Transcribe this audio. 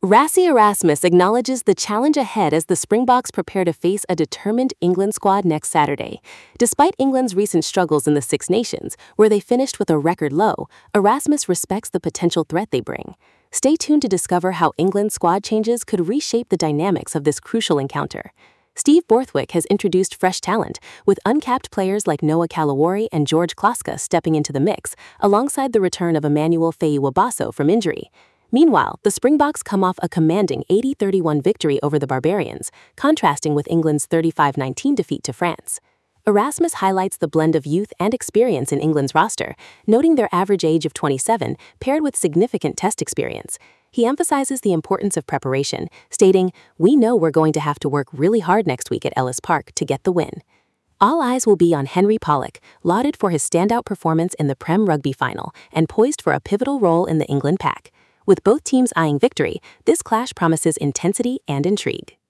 Rassie Erasmus acknowledges the challenge ahead as the Springboks prepare to face a determined England squad next Saturday. Despite England's recent struggles in the Six Nations, where they finished with a record low, Erasmus respects the potential threat they bring. Stay tuned to discover how England's squad changes could reshape the dynamics of this crucial encounter. Steve Borthwick has introduced fresh talent, with uncapped players like Noah Kalawori and George Klaska stepping into the mix, alongside the return of Emmanuel Fei-Wabasso from injury. Meanwhile, the Springboks come off a commanding 80-31 victory over the Barbarians, contrasting with England's 35-19 defeat to France. Erasmus highlights the blend of youth and experience in England's roster, noting their average age of 27 paired with significant test experience. He emphasizes the importance of preparation, stating, "We know we're going to have to work really hard next week at Ellis Park to get the win." All eyes will be on Henry Pollock, lauded for his standout performance in the Prem Rugby final and poised for a pivotal role in the England pack. With both teams eyeing victory, this clash promises intensity and intrigue.